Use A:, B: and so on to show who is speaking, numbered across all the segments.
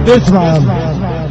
A: اسمع يلا.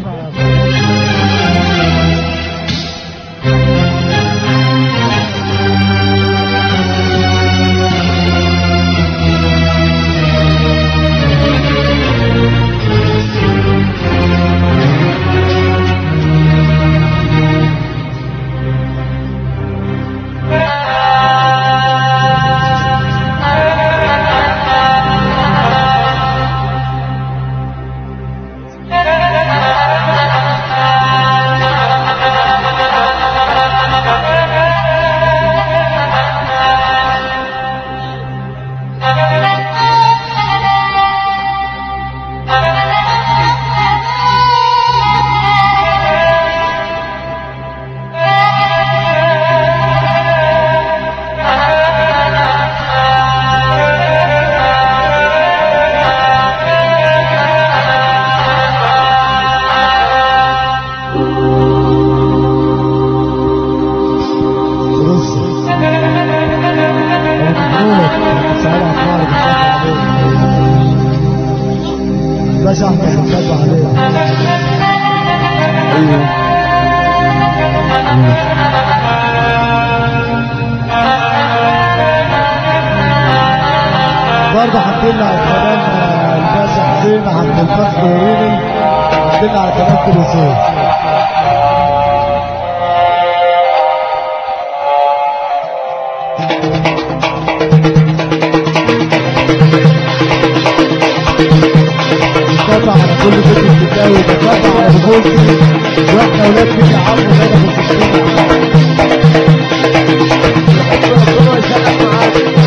A: باشا احمد بنصب عليه. ايوه برضه حاطين على القناه الباشا حسين عبد الفتاح الرومي، حاطين على قناه الوصول. بتقطع على كل بيت الفتاوي، بتقطع على رجولتي واحنا ولاد بيت عمرو هنا في السكين. ربنا يسلمك معاك.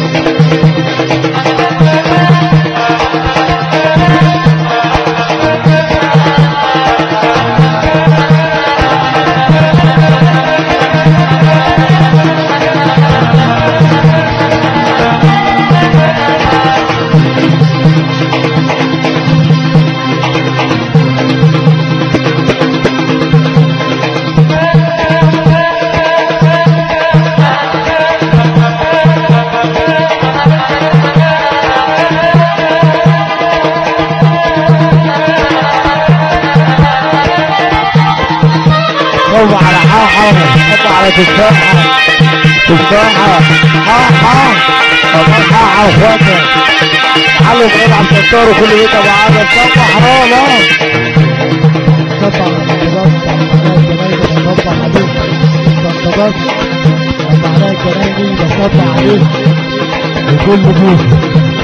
A: صب على حاحة، صب على تفاحة، تفاحة، حاحة، حاحة واخواتها. تعالوا نقعد على الفطار وكل بيت ابو عادل، صب حرام. صب على الصباط، معناها الجنايني بصب عليه وكل بوس.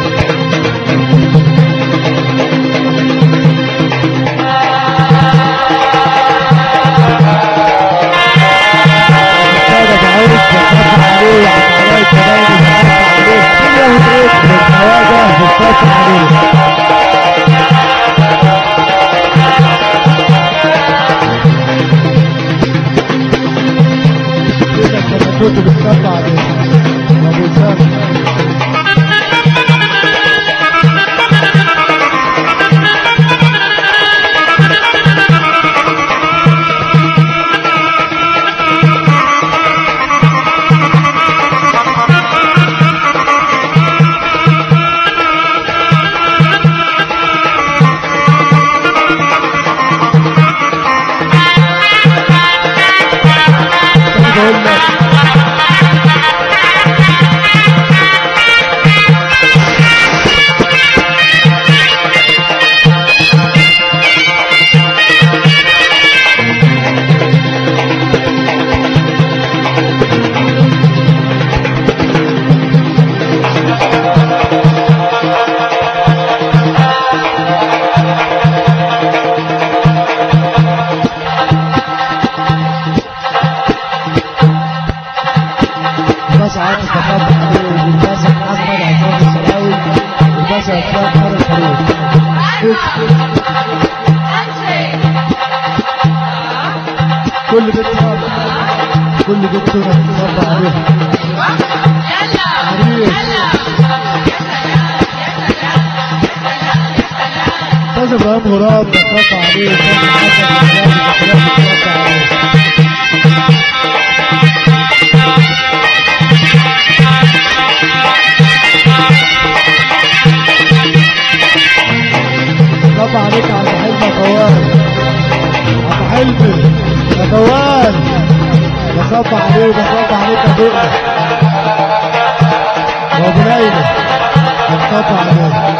A: كل بيت كل بيت تصب عليها. استاذ ابراهيم غراب تصب عليه. صب بصب عليك يا عم حلمي يا طوال. عم حلمي يا طوال بصب عليك يا بقى يا ابو ليلى بصب عليك.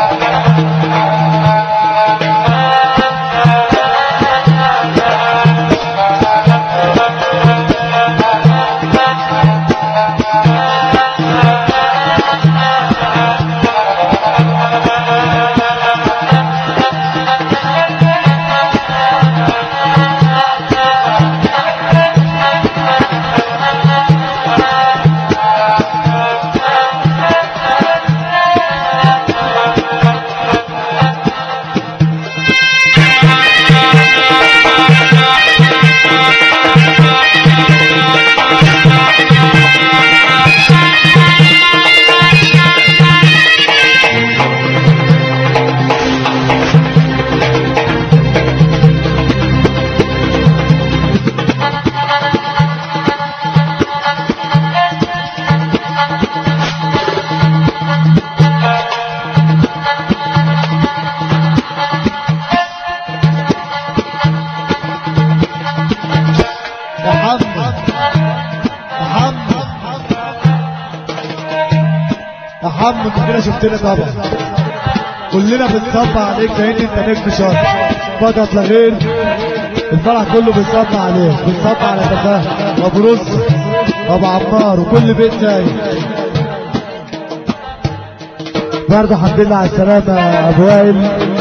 A: محمد كلنا شفتنا طبعا، كلنا بنصب عليك كأن انت نجم شاطر فقط لا غير. الفرح كله بيصب عليك، بنصب على تفاهم وابو رز وابو عمار وكل بيت جاي. برضه الحمد لله على السلامة يا ابو وائل،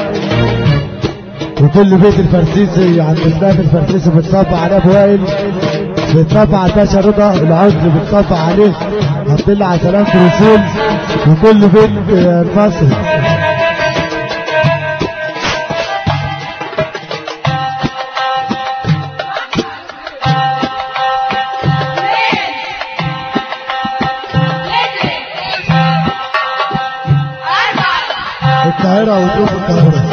A: وكل بيت الفرسيسي عند الباب الفرسيسي بتصب عليه ابو وائل، بتصب على الباشا رضا العزل بتصب عليه. الحمد لله على سلامة الرسول وكل بيت المصري. القاهرة وظروف القاهرة.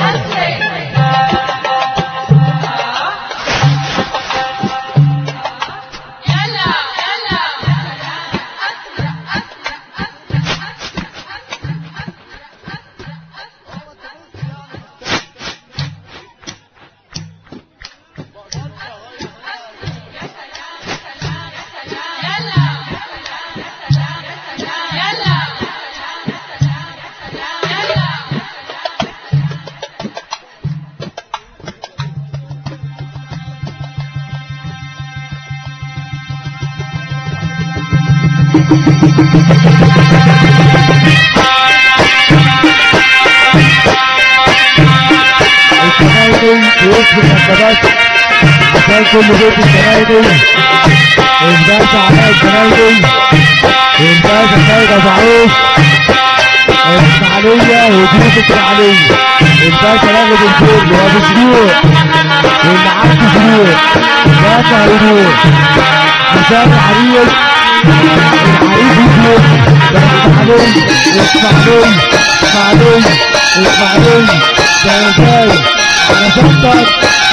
A: عشان كل بيت الجنايدي والباشا علاء الجنايدي والباشا سيد ابو عوف الاسماعيليه وضيوف الاسماعيليه والباشا راغب الفل وابو شروق واللي عبد شروق باشا هيروح عشان العريس يجيب الاسماعيليه جاي على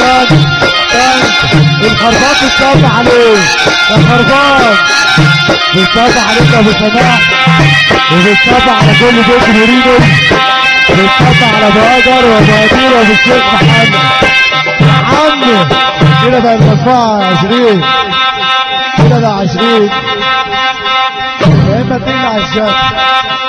A: الخرباط بتصب عليه يا خرباط، بتصب عليك يا ابو سماح، وبتصب على كل بيت مريدو، بتصب على ابو هاجر وابو هدير وابو الشيخ محمد. يا عمي كده بقى المدفوعه 20 كده بقى 20 يا اما تيجي على الشارع.